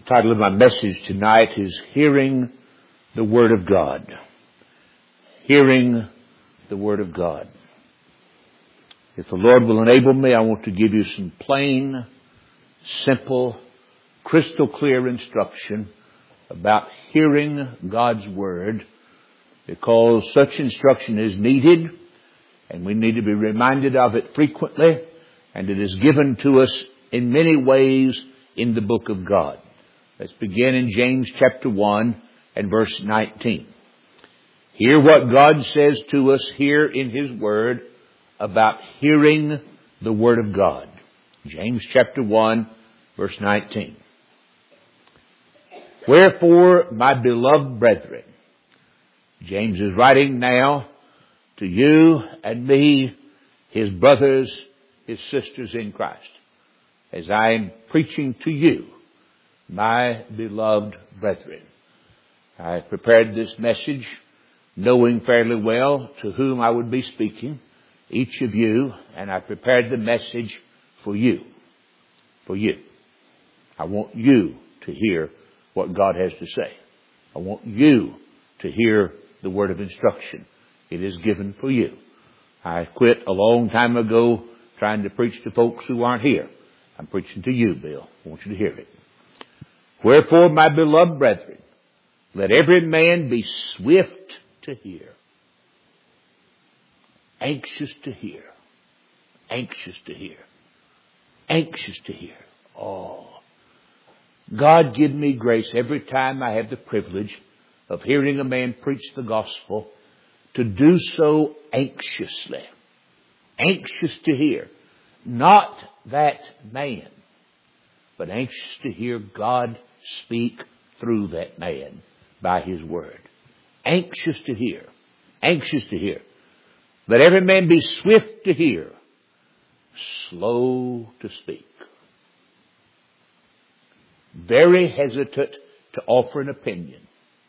The title of my message tonight is Hearing the Word of God. Hearing the Word of God. If the Lord will enable me, I want to give you some plain, simple, crystal clear instruction about hearing God's Word, because such instruction is needed and we need to be reminded of it frequently, and it is given to us in many ways in the book of God. Let's begin in James chapter 1 and verse 19. Hear what God says to us here in His Word about hearing the Word of God. James chapter 1 verse 19. Wherefore, my beloved brethren, James is writing now to you and me, his brothers, his sisters in Christ, as I am preaching to you, my beloved brethren. I prepared this message knowing fairly well to whom I would be speaking, each of you, and I prepared the message for you. For you. I want you to hear what God has to say. I want you to hear the word of instruction. It is given for you. I quit a long time ago trying to preach to folks who aren't here. I'm preaching to you, Bill. I want you to hear it. Wherefore, my beloved brethren, let every man be swift to hear, anxious to hear, anxious to hear, anxious to hear. Oh, God give me grace every time I have the privilege of hearing a man preach the gospel to do so anxiously. Anxious to hear. Not that man, but anxious to hear God speak through that man by His Word. Anxious to hear. Anxious to hear. Let every man be swift to hear, slow to speak. Very hesitant to offer an opinion.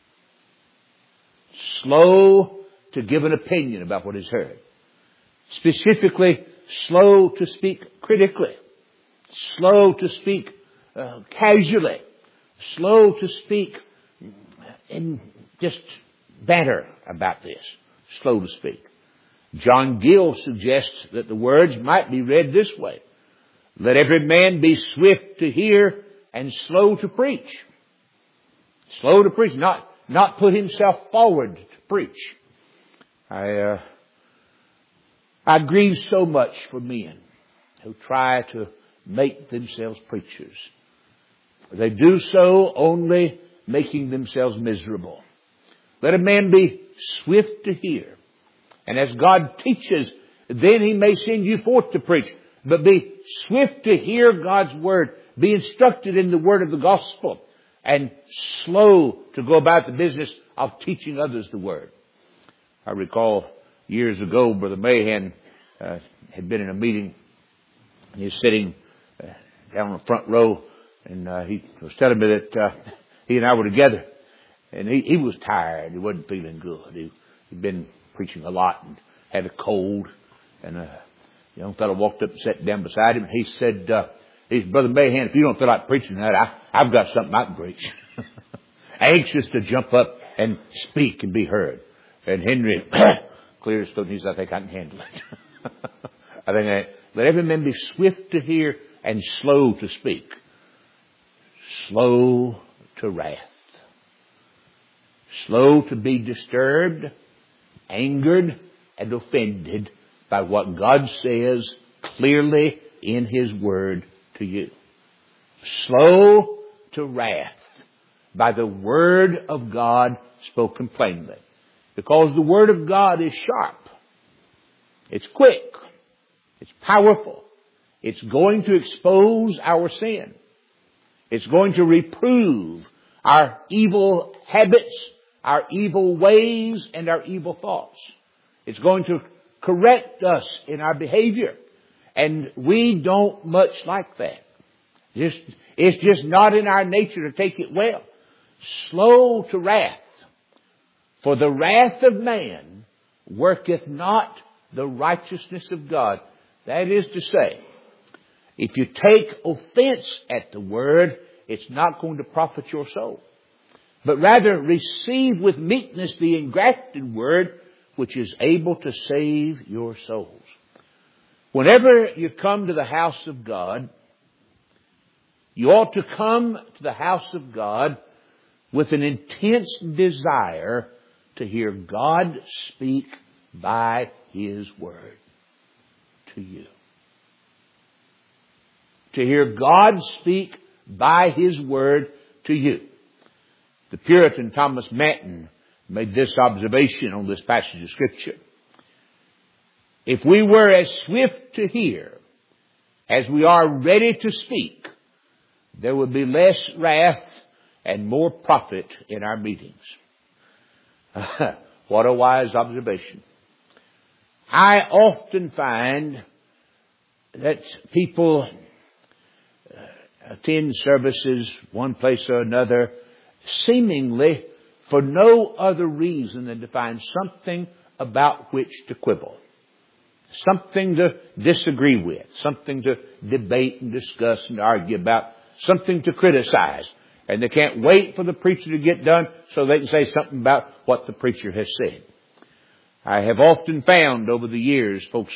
Slow to give an opinion about what is heard. Specifically, slow to speak critically. Slow to speak casually. Slow to speak in just banter about this. Slow to speak. John Gill suggests that the words might be read this way. Let every man be swift to hear and slow to preach. Slow to preach. Not put himself forward to preach. I grieve so much for men who try to make themselves preachers. They do so only making themselves miserable. Let a man be swift to hear. And as God teaches, then He may send you forth to preach. But be swift to hear God's Word. Be instructed in the Word of the Gospel. And slow to go about the business of teaching others the Word. I recall years ago, Brother Mahan had been in a meeting. And he was sitting down on the front row. And he was telling me that he and I were together. And he was tired. He wasn't feeling good. He'd been preaching a lot and had a cold. And a young fellow walked up and sat down beside him. He said, Brother Mahan, if you don't feel like preaching that, I've got something I can preach. Anxious to jump up and speak and be heard. And Henry cleared his throat and he said, I think I can handle it. I think let every man be swift to hear and slow to speak. Slow to wrath. Slow to be disturbed, angered, and offended by what God says clearly in His Word to you. Slow to wrath by the Word of God spoken plainly. Because the Word of God is sharp. It's quick. It's powerful. It's going to expose our sin. It's going to reprove our evil habits, our evil ways, and our evil thoughts. It's going to correct us in our behavior. And we don't much like that. It's just not in our nature to take it well. Slow to wrath. For the wrath of man worketh not the righteousness of God. That is to say, if you take offense at the word it's not going to profit your soul. But rather receive with meekness the engrafted word, which is able to save your souls. Whenever you come to the house of God, you ought to come to the house of God with an intense desire to hear God speak by His word to you. To hear God speak by His word to you. The Puritan Thomas Manton made this observation on this passage of Scripture. If we were as swift to hear as we are ready to speak, there would be less wrath and more profit in our meetings. What a wise observation. I often find that people attend services one place or another seemingly for no other reason than to find something about which to quibble, something to disagree with, something to debate and discuss and argue about, something to criticize. And they can't wait for the preacher to get done so they can say something about what the preacher has said. I have often found over the years folks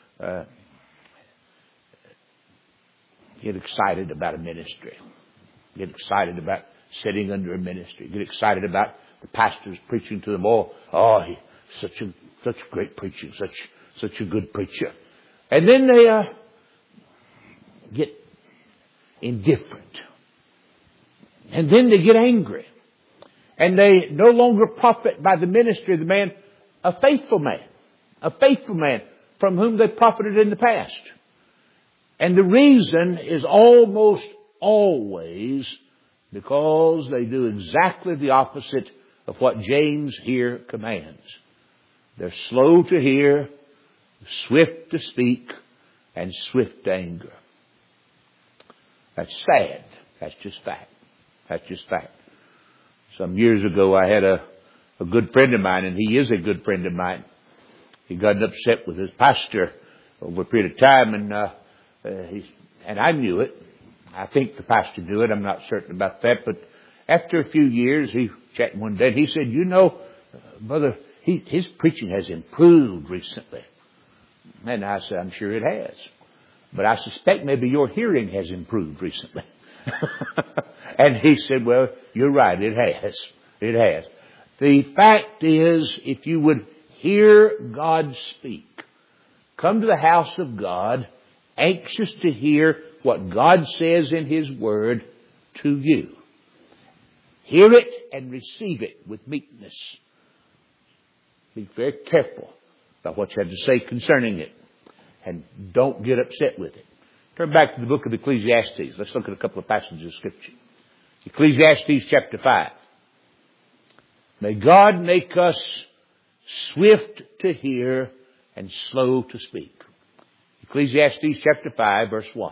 get excited about a ministry, get excited about sitting under a ministry, get excited about the pastors preaching to them all. Oh, he's such great preaching, such a good preacher. And then they get indifferent. And then they get angry. And they no longer profit by the ministry of the man, a faithful man from whom they profited in the past. And the reason is almost always because they do exactly the opposite of what James here commands. They're slow to hear, swift to speak, and swift to anger. That's sad. That's just fact. That's just fact. Some years ago I had a good friend of mine, and he is a good friend of mine. He got upset with his pastor over a period of time, and I knew it. I think the pastor knew it. I'm not certain about that. But after a few years, he chatted one day, and he said, brother, his preaching has improved recently. And I said, I'm sure it has. But I suspect maybe your hearing has improved recently. And he said, well, you're right. It has. It has. The fact is, if you would hear God speak, come to the house of God, anxious to hear what God says in His Word to you. Hear it and receive it with meekness. Be very careful about what you have to say concerning it. And don't get upset with it. Turn back to the book of Ecclesiastes. Let's look at a couple of passages of Scripture. Ecclesiastes chapter 5. May God make us swift to hear and slow to speak. Ecclesiastes chapter 5, verse 1.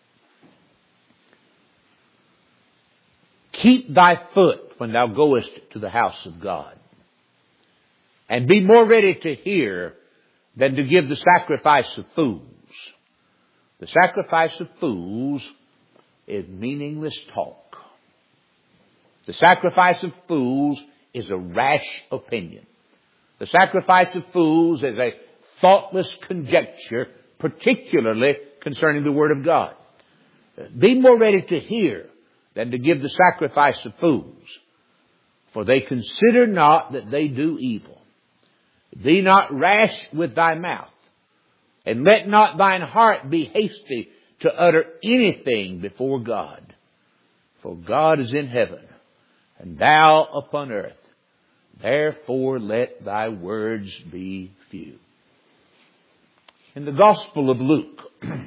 Keep thy foot when thou goest to the house of God, and be more ready to hear than to give the sacrifice of fools. The sacrifice of fools is meaningless talk. The sacrifice of fools is a rash opinion. The sacrifice of fools is a thoughtless conjecture, particularly concerning the Word of God. Be more ready to hear than to give the sacrifice of fools, for they consider not that they do evil. Be not rash with thy mouth, and let not thine heart be hasty to utter anything before God. For God is in heaven, and thou upon earth. Therefore let thy words be few. In the Gospel of Luke,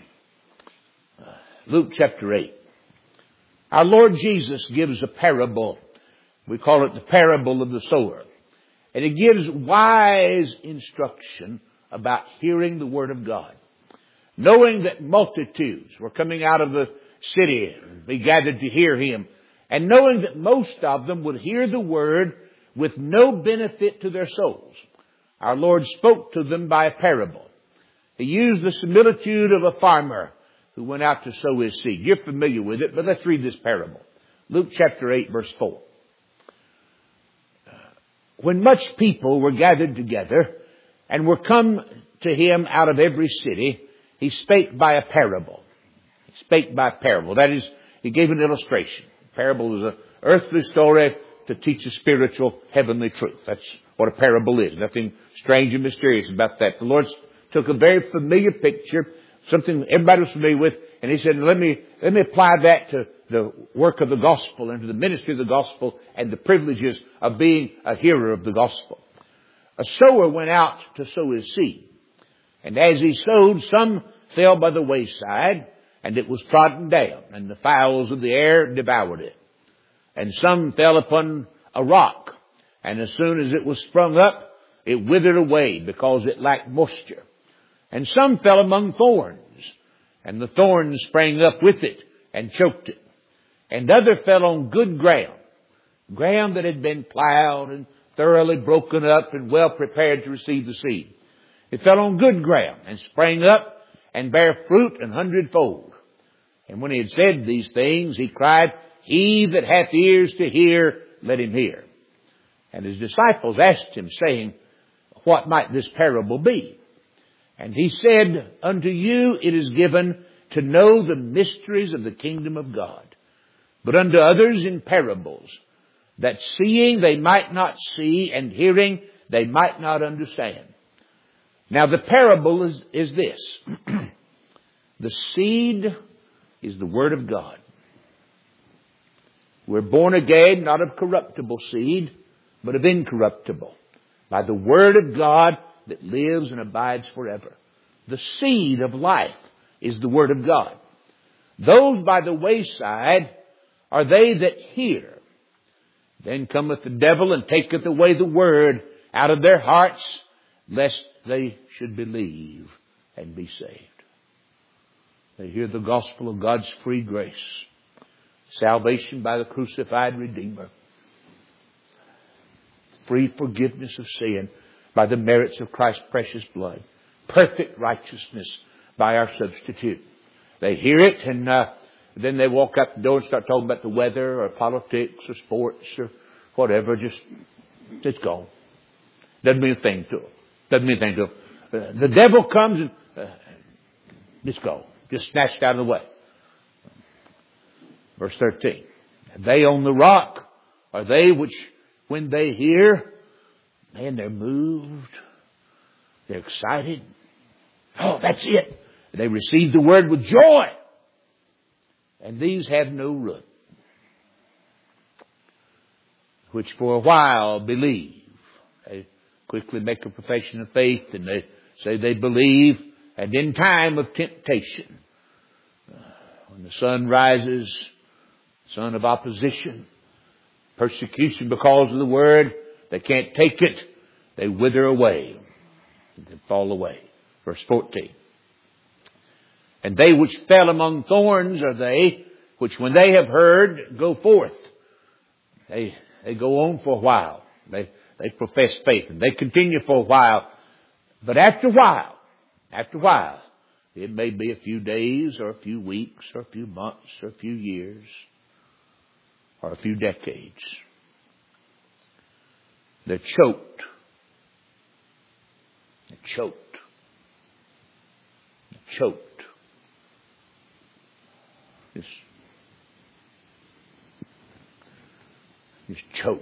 Luke chapter 8, our Lord Jesus gives a parable. We call it the parable of the sower. And it gives wise instruction about hearing the Word of God. Knowing that multitudes were coming out of the city and be gathered to hear Him. And knowing that most of them would hear the Word with no benefit to their souls. Our Lord spoke to them by a parable. He used the similitude of a farmer who went out to sow his seed. You're familiar with it, but let's read this parable. Luke chapter 8, verse 4. When much people were gathered together and were come to him out of every city, he spake by a parable. He spake by a parable. That is, he gave an illustration. A parable is an earthly story to teach a spiritual, heavenly truth. That's what a parable is. Nothing strange and mysterious about that. The Lord took a very familiar picture, something everybody was familiar with, and he said, let me apply that to the work of the gospel and to the ministry of the gospel and the privileges of being a hearer of the gospel. A sower went out to sow his seed. And as he sowed, some fell by the wayside, and it was trodden down, and the fowls of the air devoured it. And some fell upon a rock, and as soon as it was sprung up, it withered away because it lacked moisture. And some fell among thorns, and the thorns sprang up with it and choked it. And other fell on good ground, ground that had been plowed and thoroughly broken up and well prepared to receive the seed. It fell on good ground and sprang up and bare fruit 100-fold. And when he had said these things, he cried, He that hath ears to hear, let him hear. And his disciples asked him, saying, What might this parable be? And he said, Unto you it is given to know the mysteries of the kingdom of God, but unto others in parables, that seeing they might not see, and hearing they might not understand. Now the parable is this. The seed is the Word of God. We're born again, not of corruptible seed, but of incorruptible, by the Word of God that lives and abides forever. The seed of life is the Word of God. Those by the wayside are they that hear. Then cometh the devil and taketh away the Word out of their hearts, lest they should believe and be saved. They hear the gospel of God's free grace. Salvation by the crucified Redeemer. Free forgiveness of sin by the merits of Christ's precious blood. Perfect righteousness by our substitute. They hear it and then they walk out the door and start talking about the weather or politics or sports or whatever. It's gone. Doesn't mean a thing to them. Doesn't mean a thing to them. The devil comes and it's gone. Just snatched out of the way. Verse 13. They on the rock are they which, when they hear, man, they're moved. They're excited. Oh, that's it. They receive the word with joy. And these have no root, which for a while believe. They quickly make a profession of faith and they say they believe. And in time of temptation, when the sun rises, sun of opposition, persecution because of the word, they can't take it. They wither away. They fall away. Verse 14. And they which fell among thorns are they which when they have heard go forth. They go on for a while. They profess faith and they continue for a while. But after a while, it may be a few days or a few weeks or a few months or a few years or a few decades. They're choked. They're choked. They're choked. Just choked.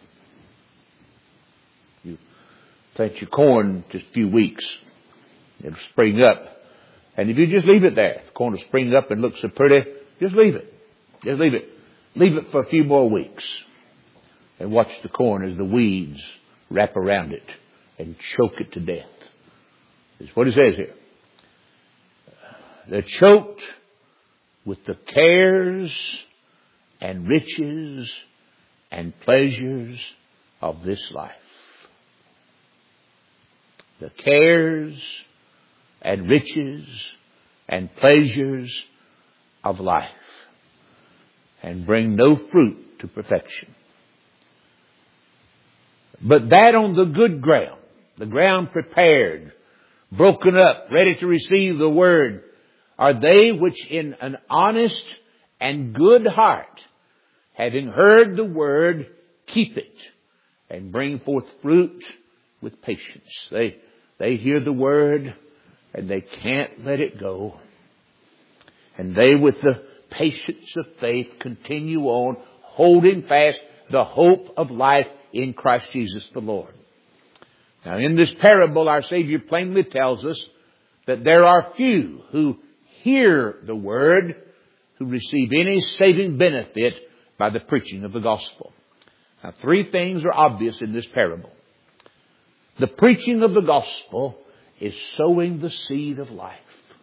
You plant your corn just a few weeks. It'll spring up. And if you just leave it there, the corn will spring up and look so pretty, just leave it. Just leave it. Leave it for a few more weeks. And watch the corn as the weeds wrap around it and choke it to death. That's what it says here. They're choked with the cares and riches and pleasures of this life. The cares and riches and pleasures of life, and bring no fruit to perfection. But that on the good ground, the ground prepared, broken up, ready to receive the word, are they which in an honest and good heart having heard the word, keep it, and bring forth fruit with patience. They hear the word, and they can't let it go. And they, with the patience of faith, continue on, holding fast the hope of life in Christ Jesus the Lord. Now, in this parable, our Savior plainly tells us that there are few who hear the word, who receive any saving benefit by the preaching of the gospel. Now, three things are obvious in this parable. The preaching of the gospel is sowing the seed of life.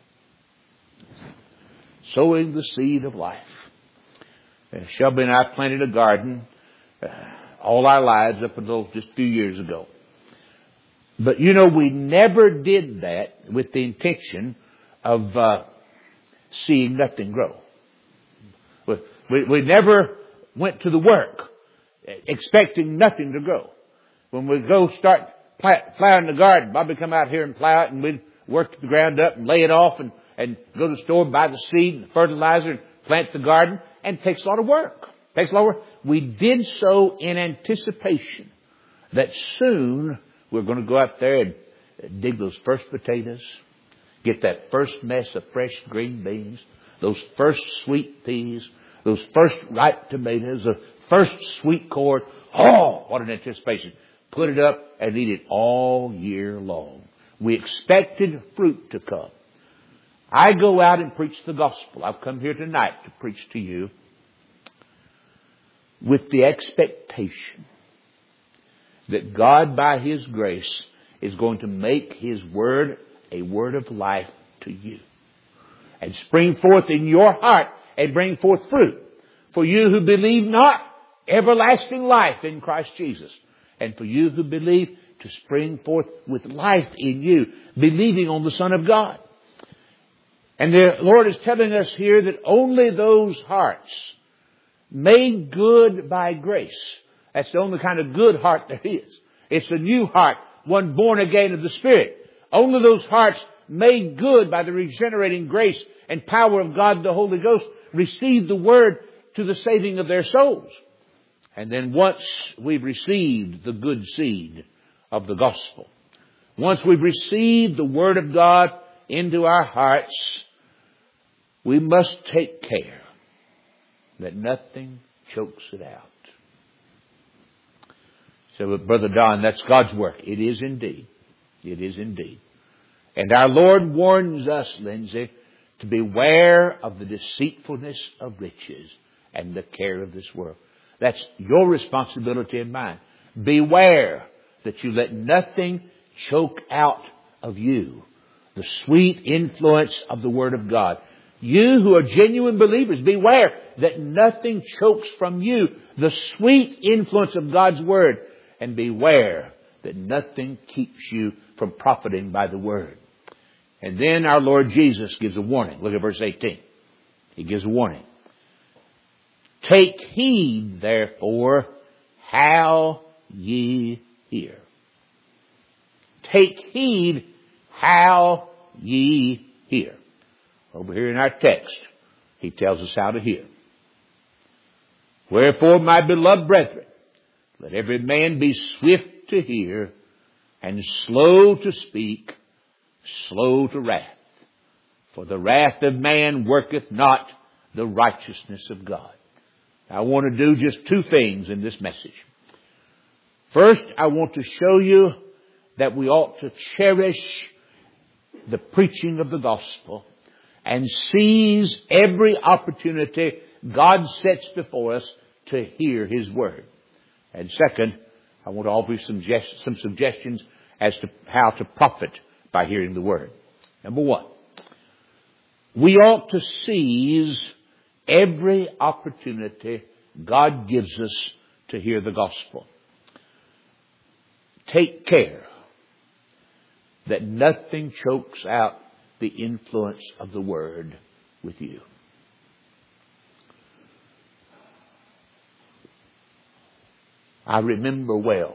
Sowing the seed of life. Shelby and I planted a garden all our lives up until just a few years ago. But we never did that with the intention of seeing nothing grow. We never went to the work expecting nothing to grow. When we go start plowing the garden, Bobby come out here and plow it, and we'd work the ground up and lay it off and go to the store and buy the seed and fertilizer and plant the garden. And it takes a lot of work. We did so in anticipation that soon we're going to go out there and dig those first potatoes, get that first mess of fresh green beans, those first sweet peas, those first ripe tomatoes, the first sweet corn. Oh, what an anticipation. Put it up and eat it all year long. We expected fruit to come. I go out and preach the gospel. I've come here tonight to preach to you with the expectation that God, by His grace, is going to make His word a word of life to you and spring forth in your heart and bring forth fruit for you who believe not, everlasting life in Christ Jesus, and for you who believe to spring forth with life in you, believing on the Son of God. And the Lord is telling us here that only those hearts made good by grace. That's the only kind of good heart there is. It's a new heart, one born again of the Spirit. Only those hearts made good by the regenerating grace and power of God the Holy Ghost receive the word to the saving of their souls. And then once we've received the good seed of the gospel, once we've received the word of God into our hearts, we must take care that nothing chokes it out. So, Brother Don, that's God's work. It is indeed. It is indeed. And our Lord warns us, Lindsay, to beware of the deceitfulness of riches and the care of this world. That's your responsibility and mine. Beware that you let nothing choke out of you the sweet influence of the Word of God. You who are genuine believers, beware that nothing chokes from you the sweet influence of God's Word. And beware that nothing keeps you from profiting by the Word. And then our Lord Jesus gives a warning. Look at verse 18. He gives a warning. Take heed, therefore, how ye hear. Take heed how ye hear. Over here in our text, he tells us how to hear. Wherefore, my beloved brethren, let every man be swift to hear and slow to speak, slow to wrath. For the wrath of man worketh not the righteousness of God. I want to do just two things in this message. First, I want to show you that we ought to cherish the preaching of the gospel and seize every opportunity God sets before us to hear His word. And second, I want to offer you some suggestions as to how to profit by hearing the word. Number one, we ought to seize every opportunity God gives us to hear the gospel. Take care that nothing chokes out the influence of the word with you. I remember well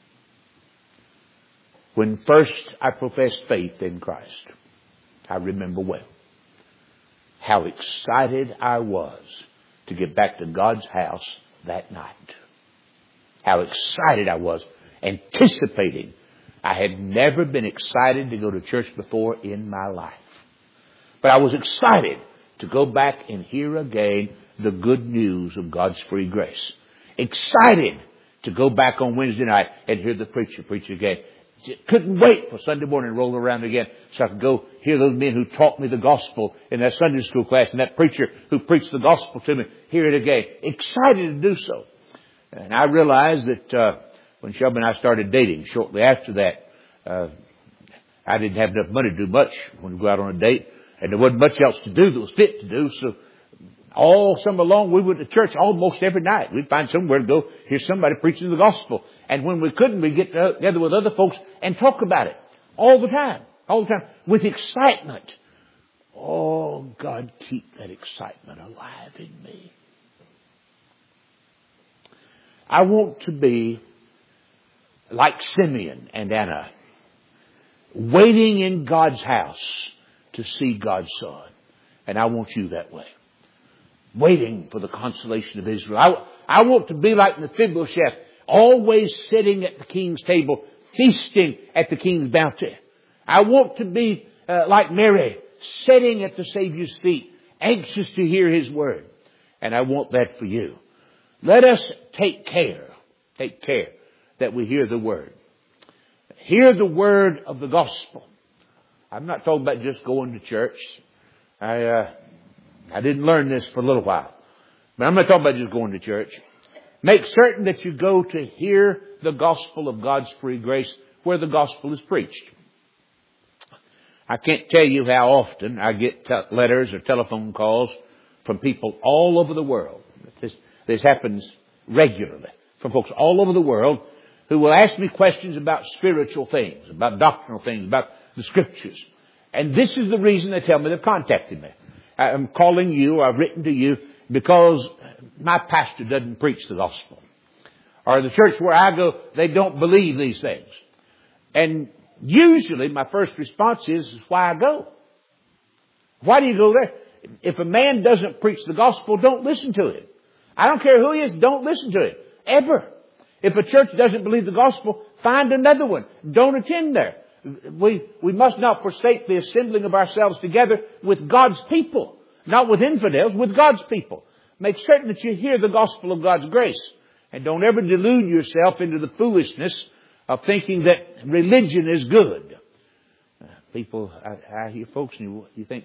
when first I professed faith in Christ. I remember well how excited I was to get back to God's house that night. How excited I was, anticipating. I had never been excited to go to church before in my life. But I was excited to go back and hear again the good news of God's free grace. Excited to go back on Wednesday night and hear the preacher preach again. Couldn't wait for Sunday morning to roll around again so I could go hear those men who taught me the gospel in that Sunday school class and that preacher who preached the gospel to me, hear it again. Excited to do so. And I realized that when Shelby and I started dating, shortly after that, I didn't have enough money to do much when we go out on a date. And there wasn't much else to do that was fit to do. So all summer long, we went to church almost every night. We'd find somewhere to go hear somebody preaching the gospel. And when we couldn't, we'd get together with other folks and talk about it. All the time. With excitement. Oh, God, keep that excitement alive in me. I want to be like Simeon and Anna, waiting in God's house to see God's Son. And I want you that way. Waiting for the consolation of Israel. I want to be like Mephibosheth, always sitting at the king's table, feasting at the king's bounty. I want to be like Mary, sitting at the Savior's feet, anxious to hear His word. And I want that for you. Let us take care that we hear the word. Hear the word of the gospel. I'm not talking about just going to church. I didn't learn this for a little while. But I'm not talking about just going to church. Make certain that you go to hear the gospel of God's free grace where the gospel is preached. I can't tell you how often I get letters or telephone calls from people all over the world. This happens regularly from folks all over the world who will ask me questions about spiritual things, about doctrinal things, about the Scriptures. And this is the reason they tell me they've contacted me. I'm calling you, I've written to you, because my pastor doesn't preach the gospel. Or the church where I go, they don't believe these things. And usually my first response is why I go. Why do you go there? If a man doesn't preach the gospel, don't listen to him. I don't care who he is, don't listen to him. Ever. If a church doesn't believe the gospel, find another one. Don't attend there. We must not forsake the assembling of ourselves together with God's people. Not with infidels, with God's people. Make certain that you hear the gospel of God's grace. And don't ever delude yourself into the foolishness of thinking that religion is good. People, I hear folks and you think,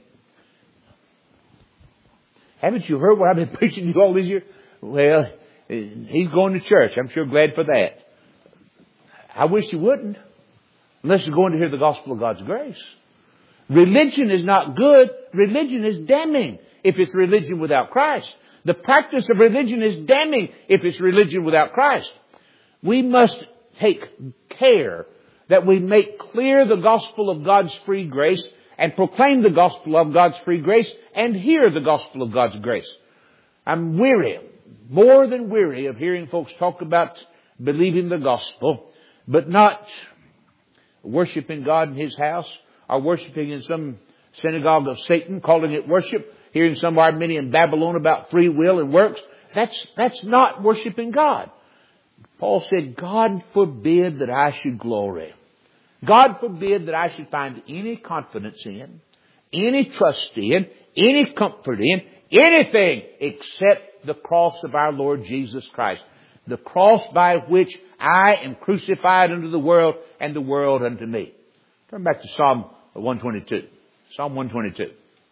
haven't you heard what I've been preaching to you all these years? Well, he's going to church. I'm sure glad for that. I wish you wouldn't. Unless you're going to hear the gospel of God's grace. Religion is not good. Religion is damning if it's religion without Christ. The practice of religion is damning if it's religion without Christ. We must take care that we make clear the gospel of God's free grace and proclaim the gospel of God's free grace and hear the gospel of God's grace. I'm weary, more than weary, of hearing folks talk about believing the gospel, but not worshiping God in His house, or worshiping in some synagogue of Satan, calling it worship, hearing some Arminian Babylon about free will and works. That's not worshiping God. Paul said, God forbid that I should glory. God forbid that I should find any confidence in, any trust in, any comfort in, anything except the cross of our Lord Jesus Christ. The cross by which I am crucified unto the world and the world unto me. Turn back to Psalm 122. Psalm 122.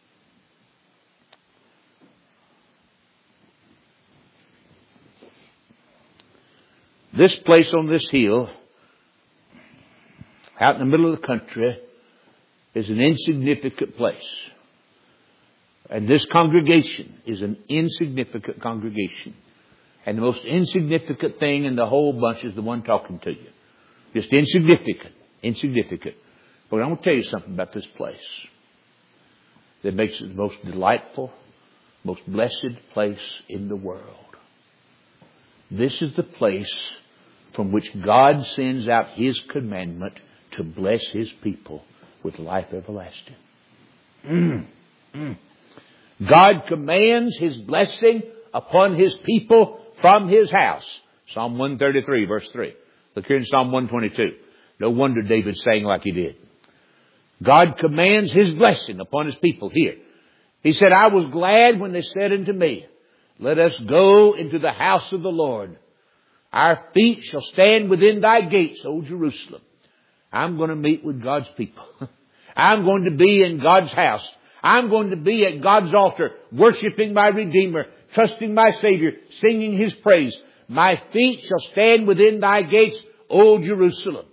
This place on this hill, out in the middle of the country, is an insignificant place. And this congregation is an insignificant congregation. And the most insignificant thing in the whole bunch is the one talking to you. Just insignificant. But I'm going to tell you something about this place that makes it the most delightful, most blessed place in the world. This is the place from which God sends out His commandment to bless His people with life everlasting. God commands His blessing upon His people from His house. Psalm 133, verse 3. Look here in Psalm 122. No wonder David sang like he did. God commands His blessing upon His people here. He said, I was glad when they said unto me, let us go into the house of the Lord. Our feet shall stand within thy gates, O Jerusalem. I'm going to meet with God's people. I'm going to be in God's house. I'm going to be at God's altar, worshiping my Redeemer, trusting my Savior, singing His praise. My feet shall stand within thy gates, O Jerusalem.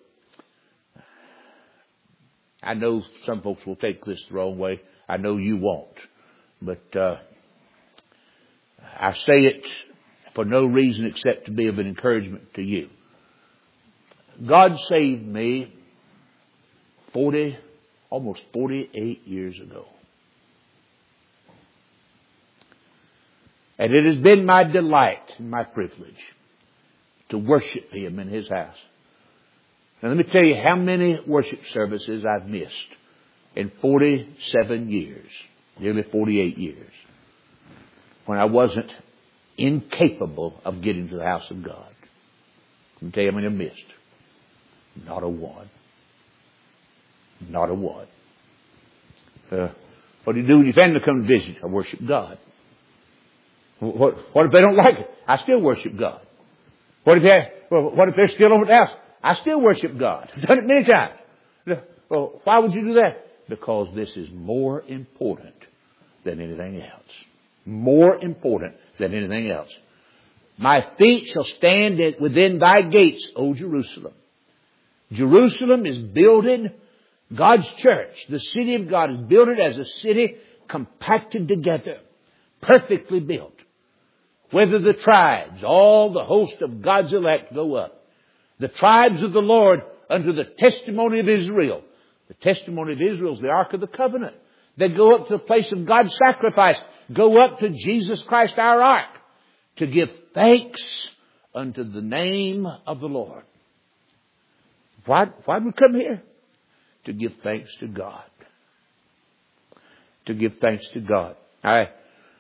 I know some folks will take this the wrong way. I know you won't. But I say it for no reason except to be of an encouragement to you. God saved me almost 48 years ago. And it has been my delight and my privilege to worship Him in His house. Now let me tell you how many worship services I've missed in 47 years, nearly 48 years, when I wasn't incapable of getting to the house of God. Let me tell you how many I missed. Not a one. Not a one. What do you do when your family comes to visit? I worship God. What if they don't like it? I still worship God. What if they're still over at the house? I still worship God. I've done it many times. Well, why would you do that? Because this is more important than anything else. More important than anything else. My feet shall stand within thy gates, O Jerusalem. Jerusalem is builded, God's church, the city of God is built as a city compacted together, perfectly built. Whether the tribes, all the host of God's elect go up. The tribes of the Lord unto the testimony of Israel. The testimony of Israel is the Ark of the Covenant. They go up to the place of God's sacrifice. Go up to Jesus Christ our Ark to give thanks unto the name of the Lord. Why do we come here? To give thanks to God. To give thanks to God. I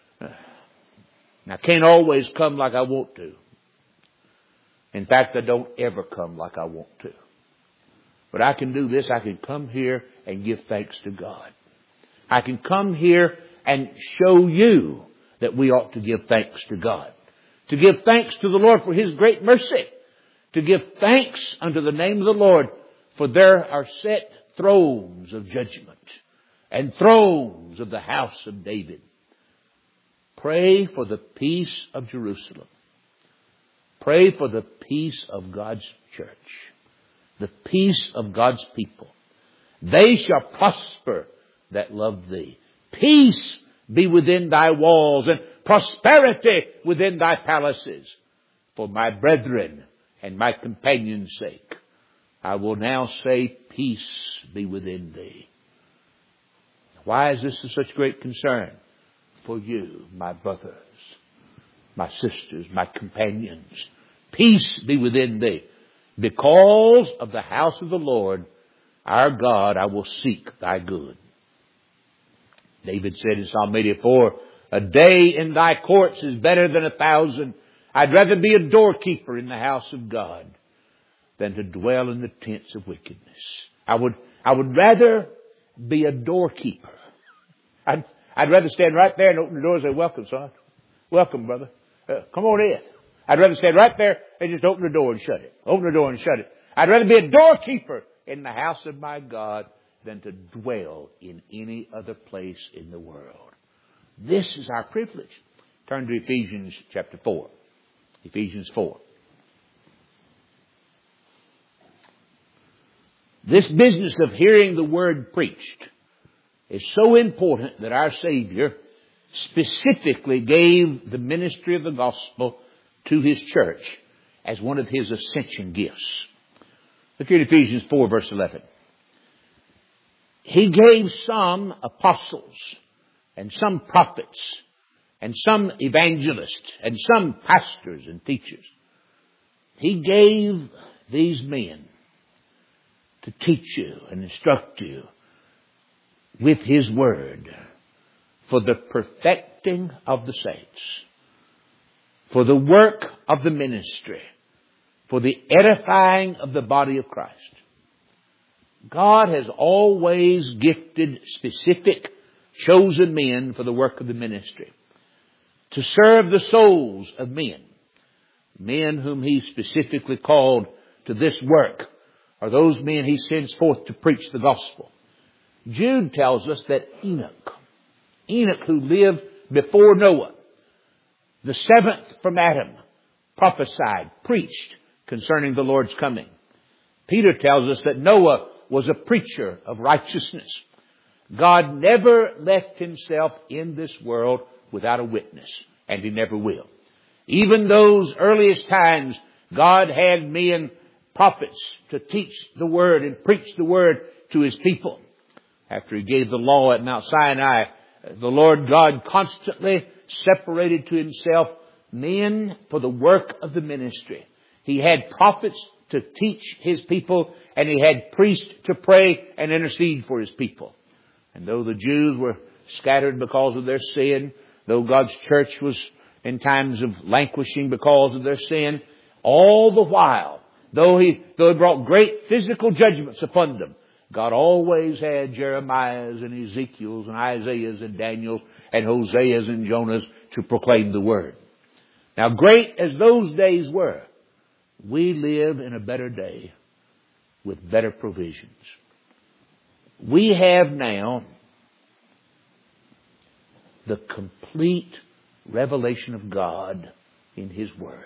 can't always come like I want to. In fact, I don't ever come like I want to. But I can do this. I can come here and give thanks to God. I can come here and show you that we ought to give thanks to God. To give thanks to the Lord for His great mercy. To give thanks unto the name of the Lord, for there are set thrones of judgment and thrones of the house of David. Pray for the peace of Jerusalem. Pray for the peace of God's church. The peace of God's people. They shall prosper that love thee. Peace be within thy walls and prosperity within thy palaces. For my brethren and my companions' sake, I will now say, peace be within thee. Why is this of such great concern? For you, my brothers, my sisters, my companions. Peace be within thee. Because of the house of the Lord, our God, I will seek thy good. David said in Psalm 84, a day in thy courts is better than 1,000. I'd rather be a doorkeeper in the house of God than to dwell in the tents of wickedness. I would rather be a doorkeeper. I'd rather stand right there and open the door and say, welcome, son. Welcome, brother. Come on in. I'd rather stand right there and just open the door and shut it. Open the door and shut it. I'd rather be a doorkeeper in the house of my God than to dwell in any other place in the world. This is our privilege. Turn to Ephesians chapter 4. Ephesians 4. This business of hearing the word preached is so important that our Savior specifically gave the ministry of the gospel to His church as one of His ascension gifts. Look at Ephesians 4 verse 11. He gave some apostles and some prophets and some evangelists and some pastors and teachers. He gave these men to teach you and instruct you with His word for the perfecting of the saints, for the work of the ministry, for the edifying of the body of Christ. God has always gifted specific, chosen men for the work of the ministry, to serve the souls of men. Men whom He specifically called to this work are those men He sends forth to preach the gospel. Jude tells us that Enoch who lived before Noah, the seventh from Adam, prophesied, preached concerning the Lord's coming. Peter tells us that Noah was a preacher of righteousness. God never left Himself in this world without a witness, and He never will. Even those earliest times, God had men, prophets, to teach the Word and preach the Word to His people. After He gave the law at Mount Sinai, the Lord God constantly separated to Himself men for the work of the ministry. He had prophets to teach His people, and He had priests to pray and intercede for His people. And though the Jews were scattered because of their sin, though God's church was in times of languishing because of their sin, all the while, though He brought great physical judgments upon them, God always had Jeremiah's and Ezekiel's and Isaiah's and Daniel's and Hosea's and Jonah's to proclaim the Word. Now, great as those days were, we live in a better day with better provisions. We have now the complete revelation of God in His Word.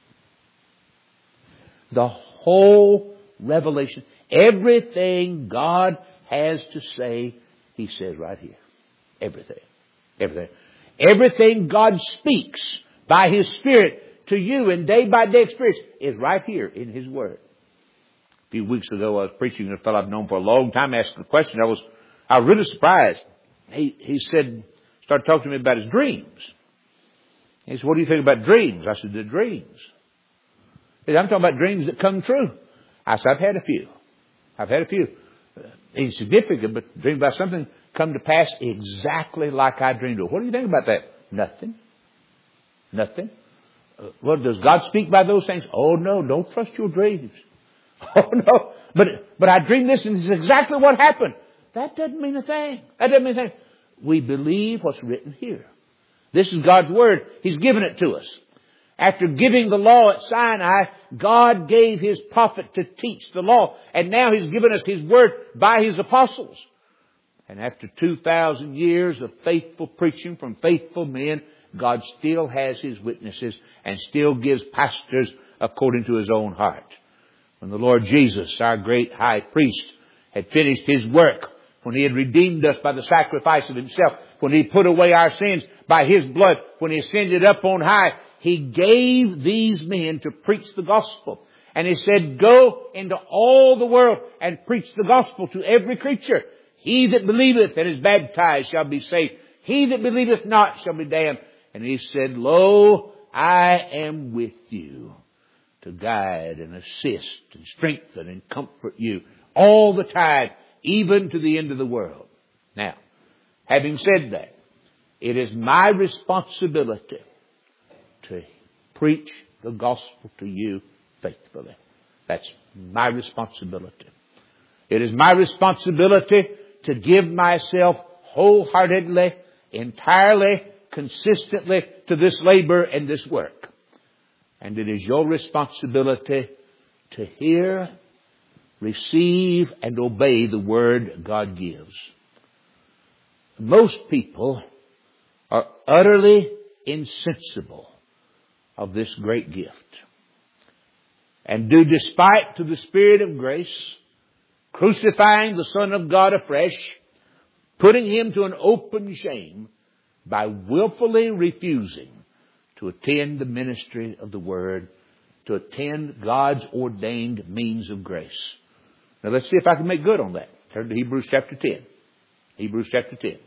The whole revelation. Everything God has to say, He says right here. Everything. Everything. Everything God speaks by His Spirit to you in day-by-day experience is right here in His Word. A few weeks ago, I was preaching to a fellow I've known for a long time, asking a question. I was really surprised. He said, started talking to me about his dreams. He said, "What do you think about dreams?" I said, "They're dreams." He said, "I'm talking about dreams that come true." I said, I've had a few. Insignificant, but dream about something come to pass exactly like I dreamed of. What do you think about that? Nothing. Well, does God speak by those things? Oh no, don't trust your dreams. Oh no, but I dreamed this and this is exactly what happened. That doesn't mean a thing. We believe what's written here. This is God's Word. He's given it to us. After giving the law at Sinai, God gave His prophet to teach the law. And now He's given us His Word by His apostles. And after 2,000 years of faithful preaching from faithful men, God still has His witnesses and still gives pastors according to His own heart. When the Lord Jesus, our great high priest, had finished His work, when He had redeemed us by the sacrifice of Himself, when He put away our sins by His blood, when He ascended up on high, He gave these men to preach the gospel. And He said, "Go into all the world and preach the gospel to every creature. He that believeth and is baptized shall be saved. He that believeth not shall be damned." And He said, "Lo, I am with you to guide and assist and strengthen and comfort you all the time, even to the end of the world." Now, having said that, it is my responsibility to preach the gospel to you faithfully. That's my responsibility. It is my responsibility to give myself wholeheartedly, entirely, consistently to this labor and this work. And it is your responsibility to hear, receive, and obey the Word God gives. Most people are utterly insensible of this great gift, and do despite to the Spirit of grace, crucifying the Son of God afresh, putting Him to an open shame by willfully refusing to attend the ministry of the Word, to attend God's ordained means of grace. Now let's see if I can make good on that. Turn to Hebrews chapter 10. Hebrews chapter 10.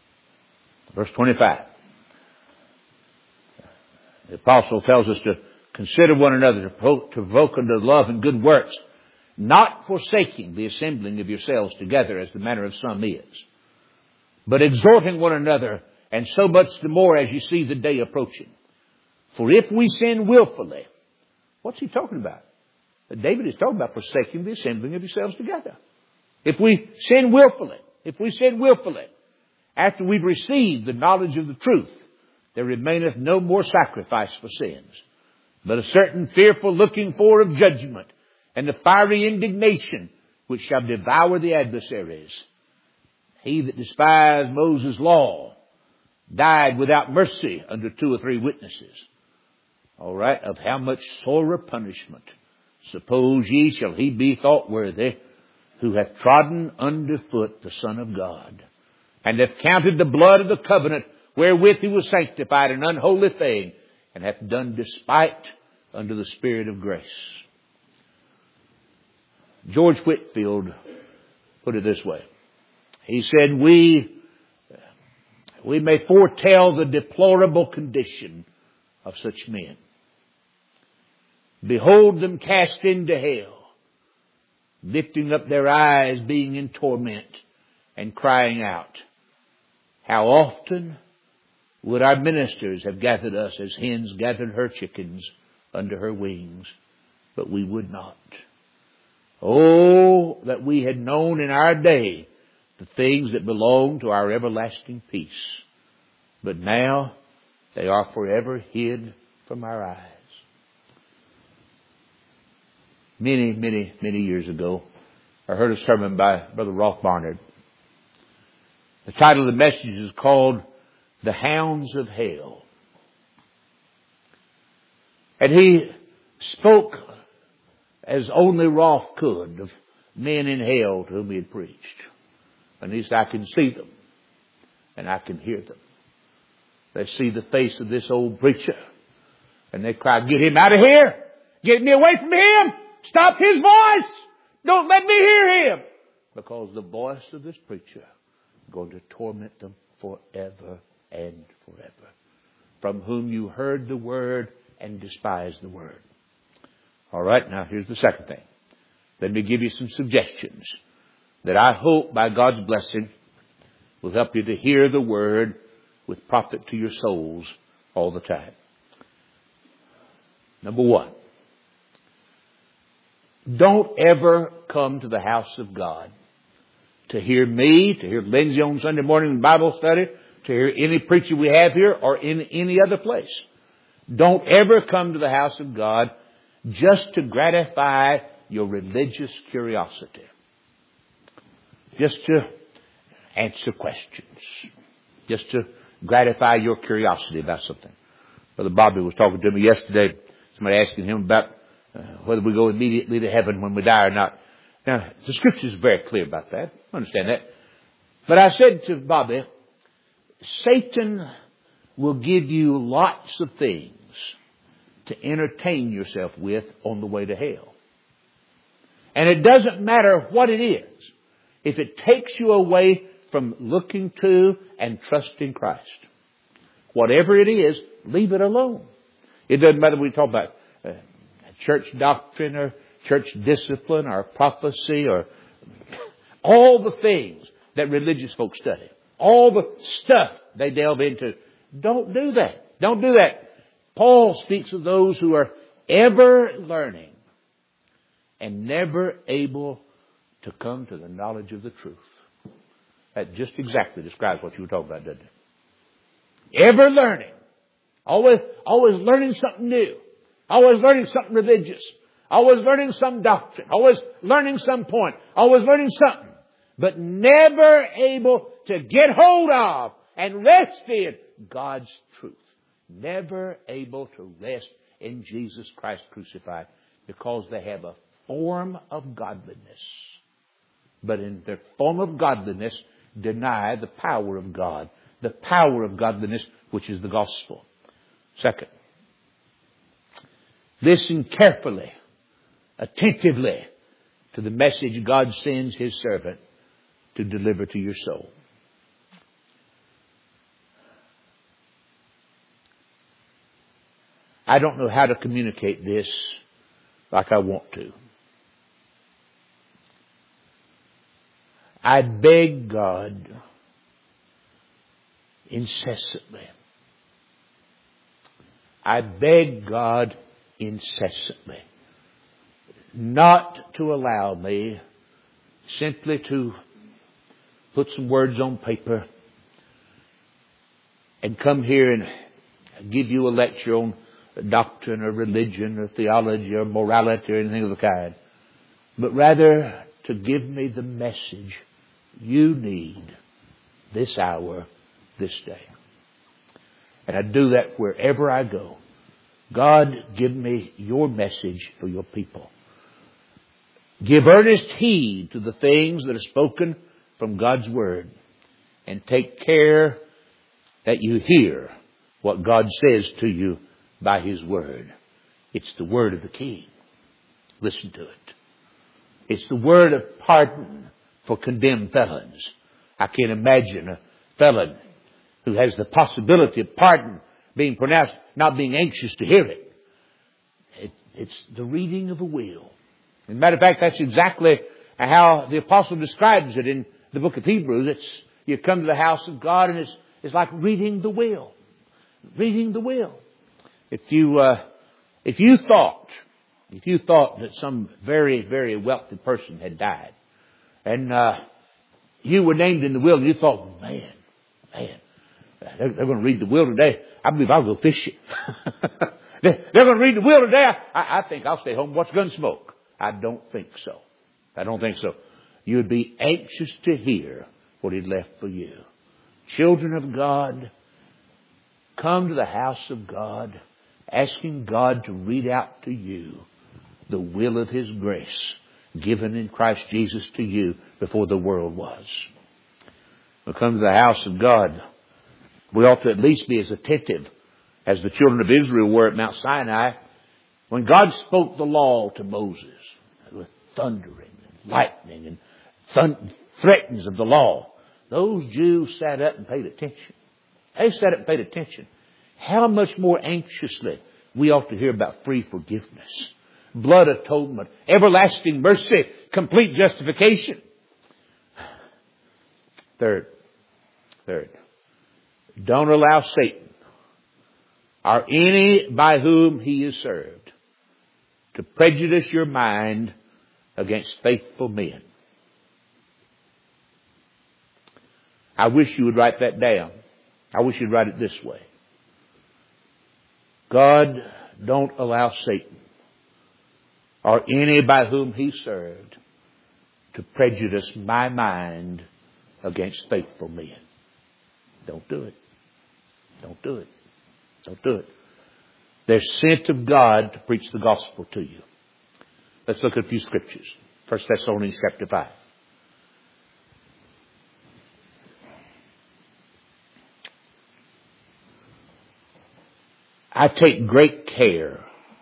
Verse 25. The apostle tells us to Consider one another to provoke unto love and good works, not forsaking the assembling of yourselves together as the manner of some is, but exhorting one another, and so much the more as you see the day approaching. For if we sin willfully, what's he talking about? David is talking about forsaking the assembling of yourselves together. If we sin willfully, after we've received the knowledge of the truth, there remaineth no more sacrifice for sins, but a certain fearful looking for of judgment, and the fiery indignation which shall devour the adversaries. He that despised Moses' law died without mercy under 2 or 3 witnesses. All right, of how much sorer punishment, suppose ye, shall he be thought worthy, who hath trodden under foot the Son of God, and hath counted the blood of the covenant wherewith he was sanctified an unholy thing, and hath done despite unto the Spirit of grace. George Whitefield put it this way. He said, we may foretell the deplorable condition of such men. Behold them cast into hell, lifting up their eyes, being in torment, and crying out, how often would our ministers have gathered us as hens gathered her chickens under her wings, but we would not. Oh, that we had known in our day the things that belong to our everlasting peace. But now they are forever hid from our eyes. Many years ago, I heard a sermon by Brother Rolf Barnard. The title of the message is called The Hounds of Hell. And he spoke as only Rolf could of men in hell to whom he had preached. And he said, I can see them and I can hear them. They see the face of this old preacher and they cry, get him out of here! Get me away from him! Stop his voice! Don't let me hear him! Because the voice of this preacher is going to torment them forever and forever. From whom you heard the word and despised the word. All right, now here's the second thing. Let me give you some suggestions that I hope by God's blessing will help you to hear the word with profit to your souls all the time. Number 1. Don't ever come to the house of God to hear me, to hear Lindsay on Sunday morning in Bible study, to hear any preacher we have here or in any other place. Don't ever come to the house of God just to gratify your religious curiosity. Just to answer questions. Just to gratify your curiosity about something. Brother Bobby was talking to me yesterday. Somebody asking him about whether we go immediately to heaven when we die or not. Now, the Scripture is very clear about that. I understand that. But I said to Bobby, Satan will give you lots of things to entertain yourself with on the way to hell. And it doesn't matter what it is. If it takes you away from looking to and trusting Christ. Whatever it is, leave it alone. It doesn't matter we talk about church doctrine or church discipline or prophecy or all the things that religious folks study. All the stuff they delve into. Don't do that. Don't do that. Paul speaks of those who are ever learning and never able to come to the knowledge of the truth. That just exactly describes what you were talking about, doesn't it? Ever learning. Always learning something new. Always learning something religious. Always learning some doctrine. Always learning some point. Always learning something. But never able to get hold of and rest in God's truth. Never able to rest in Jesus Christ crucified because they have a form of godliness. But in their form of godliness, deny the power of God. The power of godliness, which is the gospel. Second, listen carefully, attentively to the message God sends His servant to deliver to your soul. I don't know how to communicate this like I want to. I beg God incessantly. I beg God incessantly not to allow me simply to put some words on paper and come here and give you a lecture on doctrine or religion or theology or morality or anything of the kind, but rather to give me the message you need this hour, this day. And I do that wherever I go. God, give me your message for your people. Give earnest heed to the things that are spoken from God's Word, and take care that you hear what God says to you by His Word. It's the Word of the King. Listen to it. It's the word of pardon for condemned felons. I can't imagine a felon who has the possibility of pardon being pronounced not being anxious to hear it. It's the reading of a will. As a matter of fact, that's exactly how the apostle describes it in the book of Hebrews. You come to the house of God and it's like reading the will. Reading the will. If you thought that some very, very wealthy person had died, and you were named in the will, and you thought, man, they're going to read the will today. I believe I'll go fishing. They're going to read the will today. I think I'll stay home and watch Gunsmoke. I don't think so. You would be anxious to hear what He'd left for you. Children of God, come to the house of God, asking God to read out to you the will of His grace given in Christ Jesus to you before the world was. We come to the house of God. We ought to at least be as attentive as the children of Israel were at Mount Sinai when God spoke the law to Moses with thundering and lightning and threatens of the law. Those Jews sat up and paid attention. They sat up and paid attention. How much more anxiously we ought to hear about free forgiveness, blood atonement, everlasting mercy, complete justification. Third, don't allow Satan or any by whom he is served to prejudice your mind against faithful men. I wish you would write that down. I wish you'd write it this way. God, don't allow Satan or any by whom he served to prejudice my mind against faithful men. Don't do it. Don't do it. Don't do it. They're sent of God to preach the gospel to you. Let's look at a few scriptures. 1 Thessalonians chapter 5. I take great care,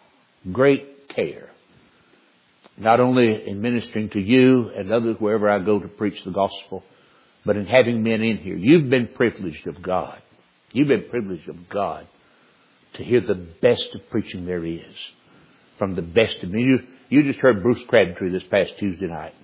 not only in ministering to you and others wherever I go to preach the gospel, but in having men in here. You've been privileged of God. You've been privileged of God to hear the best of preaching there is. From the best of me. You just heard Bruce Crabtree this past Tuesday night.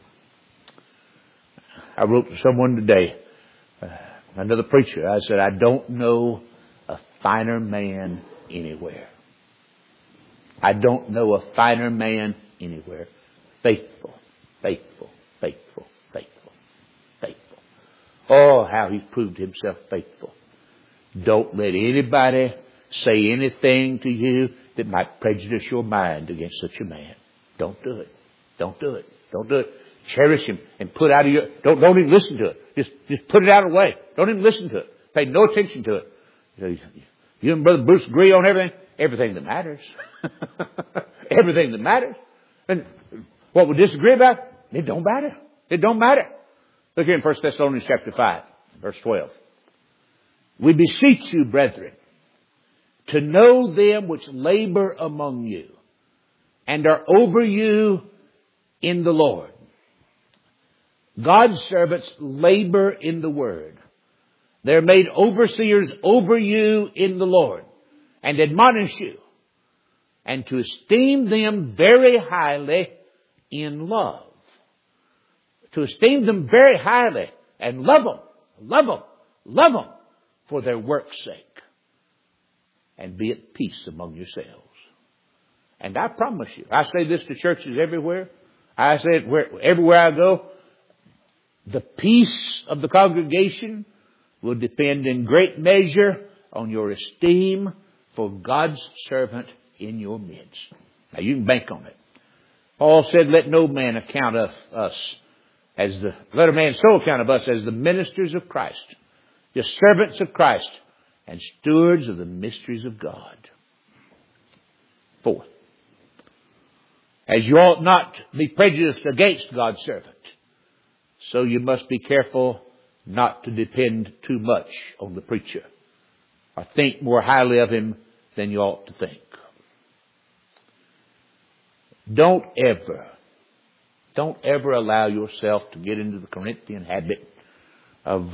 I wrote to someone today, another preacher. I said, I don't know a finer man anywhere. I don't know a finer man anywhere. Faithful, faithful, faithful, faithful, faithful. Oh, how he's proved himself faithful. Don't let anybody say anything to you that might prejudice your mind against such a man. Don't do it. Don't do it. Don't do it. Cherish him and put out of your... Don't even listen to it. Just put it out of the way. Don't even listen to it. Pay no attention to it. You and Brother Bruce agree on everything? Everything that matters. Everything that matters. And what we disagree about, it don't matter. It don't matter. Look here in 1 Thessalonians chapter 5, verse 12. We beseech you, brethren, to know them which labor among you and are over you in the Lord. God's servants labor in the Word. They're made overseers over you in the Lord and admonish you and to esteem them very highly in love. To esteem them very highly and love them for their work's sake. And be at peace among yourselves. And I promise you, I say this to churches everywhere. I say it everywhere I go. The peace of the congregation will depend in great measure on your esteem for God's servant in your midst. Now you can bank on it. Paul said, let a man so account of us as the ministers of Christ, the servants of Christ, and stewards of the mysteries of God. Fourth, as you ought not be prejudiced against God's servant, so you must be careful not to depend too much on the preacher or think more highly of him than you ought to think. Don't ever allow yourself to get into the Corinthian habit of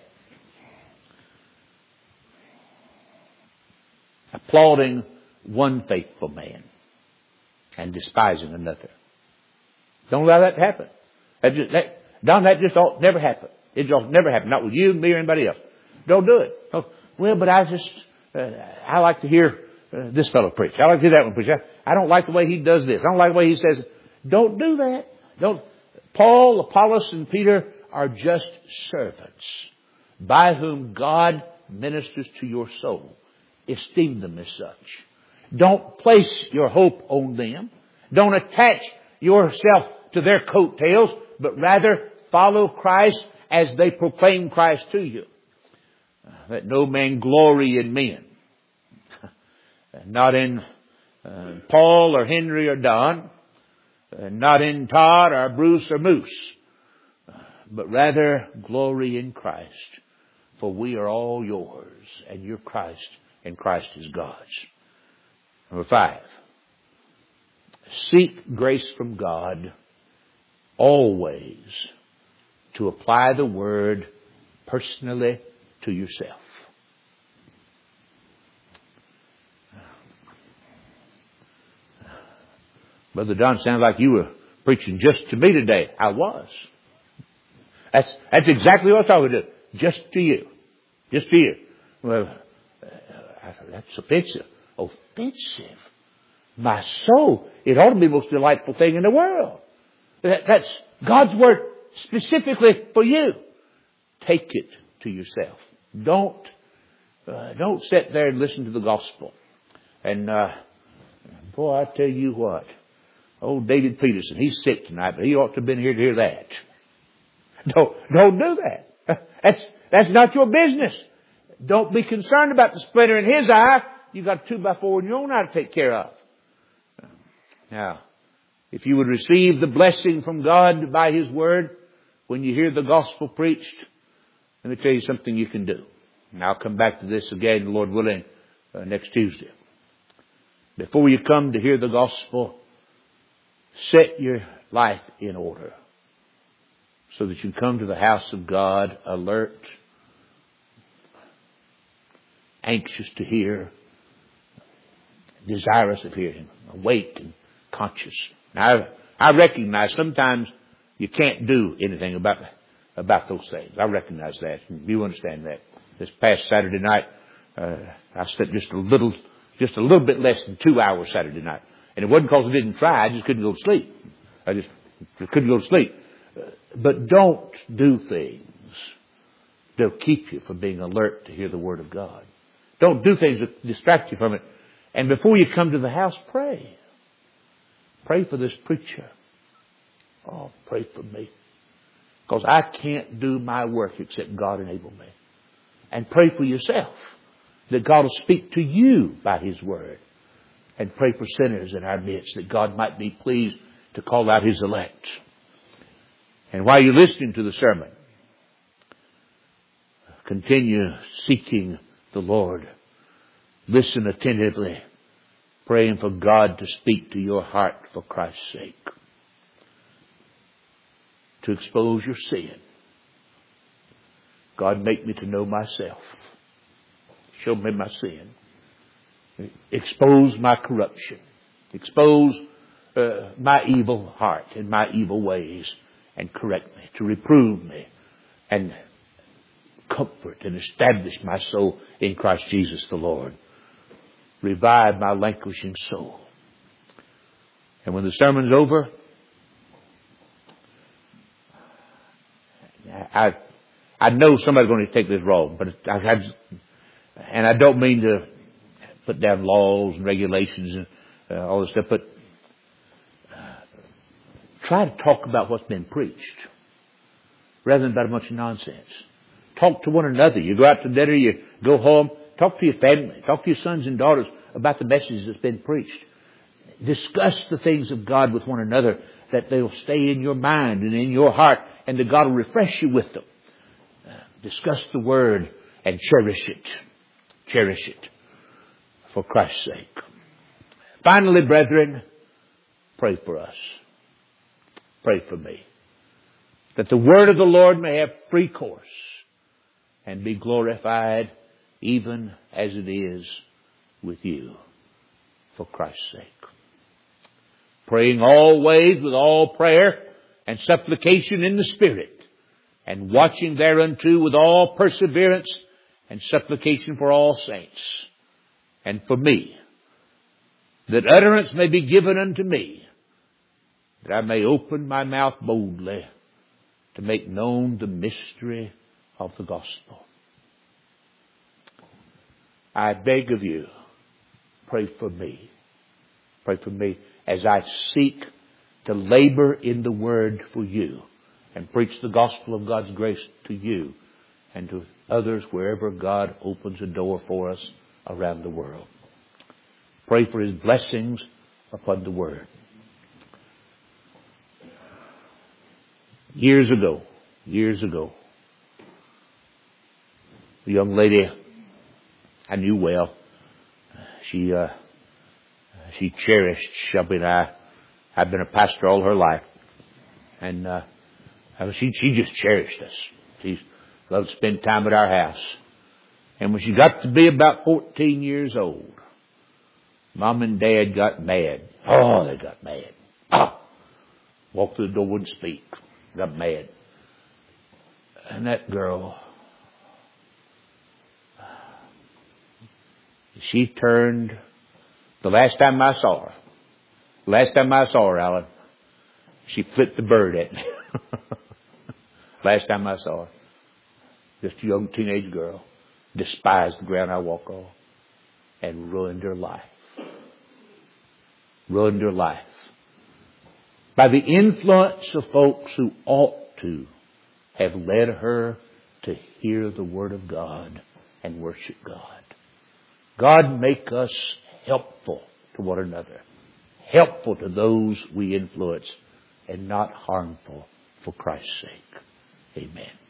applauding one faithful man and despising another. Don't allow that to happen. That just ought never happen. It ought never happen. Not with you, me, or anybody else. Don't do it. Oh, well, but I like to hear this fellow preach. I like to hear that one preach. I don't like the way he does this. I don't like the way he says it. Don't do that. Paul, Apollos, and Peter are just servants by whom God ministers to your soul. Esteem them as such. Don't place your hope on them. Don't attach yourself to their coattails, but rather follow Christ as they proclaim Christ to you. Let no man glory in men. Not in Paul or Henry or Don. Not in Todd or Bruce or Moose. But rather glory in Christ. For we are all yours, and you're Christ, and Christ is God's. Number 5. Seek grace from God always to apply the Word personally to yourself. Brother Don, sounds like you were preaching just to me today. I was. That's exactly what I was talking to. Just to you. Just to you. Well, that's offensive. Offensive? My soul. It ought to be the most delightful thing in the world. That's God's Word specifically for you. Take it to yourself. Don't sit there and listen to the gospel. And, boy, I tell you what. Old David Peterson, he's sick tonight, but he ought to have been here to hear that. Don't do that. That's not your business. Don't be concerned about the splinter in his eye. You've got a 2x4 in your own eye to take care of. Now, if you would receive the blessing from God by His Word when you hear the gospel preached, let me tell you something you can do. And I'll come back to this again, Lord willing, next Tuesday. Before you come to hear the gospel, set your life in order so that you come to the house of God alert, anxious to hear, desirous of hearing, awake and conscious. Now, I recognize sometimes you can't do anything about those things. I recognize that. You understand that. This past Saturday night, I spent just a little bit less than 2 hours Saturday night. And it wasn't because I didn't try. I just couldn't go to sleep. I just couldn't go to sleep. But don't do things that'll keep you from being alert to hear the Word of God. Don't do things that distract you from it. And before you come to the house, pray. Pray for this preacher. Oh, pray for me. Because I can't do my work except God enable me. And pray for yourself that God will speak to you by His Word. And pray for sinners in our midst that God might be pleased to call out His elect. And while you're listening to the sermon, continue seeking the Lord. Listen attentively, praying for God to speak to your heart for Christ's sake. To expose your sin. God, make me to know myself. Show me my sin. Expose my corruption. expose my evil heart and my evil ways, and correct me, to reprove me, and comfort and establish my soul in Christ Jesus the Lord. Revive my languishing soul. And when the sermon's over, I know somebody's going to take this wrong, but I don't mean to put down laws and regulations and all this stuff, but try to talk about what's been preached rather than about a bunch of nonsense. Talk to one another. You go out to dinner, you go home, talk to your family, talk to your sons and daughters about the message that's been preached. Discuss the things of God with one another, that they'll stay in your mind and in your heart, and that God will refresh you with them. Discuss the Word and cherish it. Cherish it for Christ's sake. Finally, brethren, pray for us. Pray for me, that the Word of the Lord may have free course and be glorified even as it is with you for Christ's sake. Praying always with all prayer and supplication in the Spirit, and watching thereunto with all perseverance and supplication for all saints, and for me, that utterance may be given unto me, that I may open my mouth boldly to make known the mystery of the gospel. I beg of you, pray for me. Pray for me as I seek to labor in the Word for you and preach the gospel of God's grace to you and to others wherever God opens a door for us around the world. Pray for His blessings upon the Word. Years ago, a young lady I knew well, she cherished Shelby and I. I've been a pastor all her life, and she just cherished us. She loved to spend time at our house. And when she got to be about 14 years old, Mom and Dad got mad. Oh, they got mad. Walked through the door, wouldn't speak. Got mad. And that girl, she turned, the last time I saw her, Alan, she flipped the bird at me. Last time I saw her. Just a young teenage girl. Despised the ground I walk on. And ruined her life. Ruined her life. By the influence of folks who ought to have led her to hear the Word of God and worship God. God, make us helpful to one another. Helpful to those we influence, and not harmful for Christ's sake. Amen.